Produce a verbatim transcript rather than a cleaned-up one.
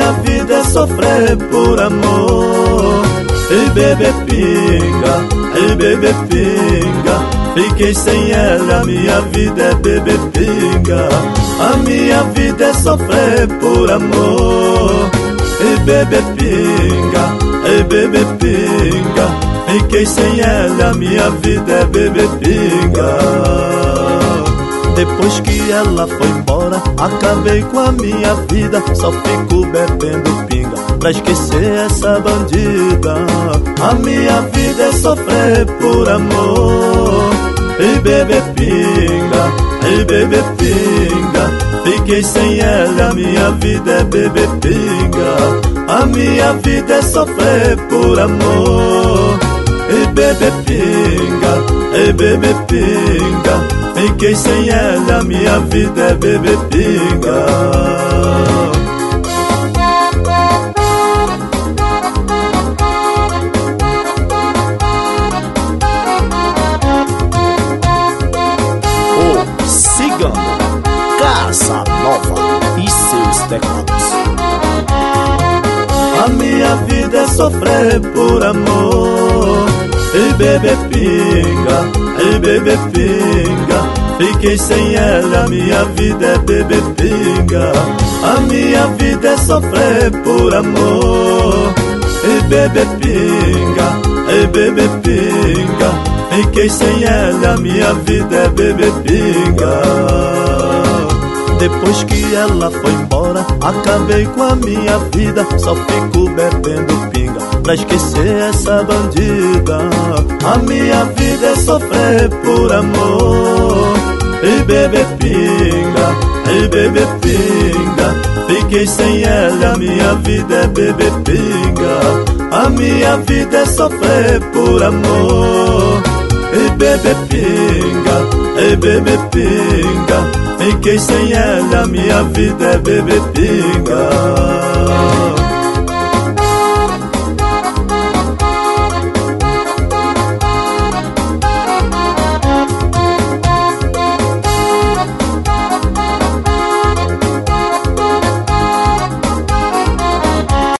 minha vida é sofrer por amor. Ei, bebê pinga, ei, bebê pinga, fiquei sem ela, minha vida é bebê pinga. A minha vida é sofrer por amor. Ei, bebê pinga, ei, bebê pinga, fiquei sem ela, minha vida é bebê pinga. Depois que ela foi embora, acabei com a minha vida. Só fico bebendo pinga pra esquecer essa bandida. A minha vida é sofrer por amor. Ei, bebê pinga, ei, bebê pinga, fiquei sem ela, minha vida é bebê pinga. A minha vida é sofrer por amor. Ei, bebê pinga, ei, bebê pinga, fiquei sem ela, minha vida é bebê pinga. Casa Nova e seus teclados. A minha vida é sofrer por amor. Ei, bebê pinga, ei, bebê pinga, fiquei sem ela, minha vida é bebê pinga. A minha vida é sofrer por amor. Ei, bebê pinga, ei, bebê pinga, fiquei sem ela, minha vida é bebê pinga. Depois que ela foi embora, acabei com a minha vida. Só fico bebendo pinga pra esquecer essa bandida. A minha vida é sofrer por amor. Ei, bebê pinga, ei, bebê pinga, fiquei sem ela, minha vida é bebê pinga. A minha vida é sofrer por amor. Ei, bebê pinga, ei, bebê pinga, fiquei sem ela, minha vida é bebê pinga.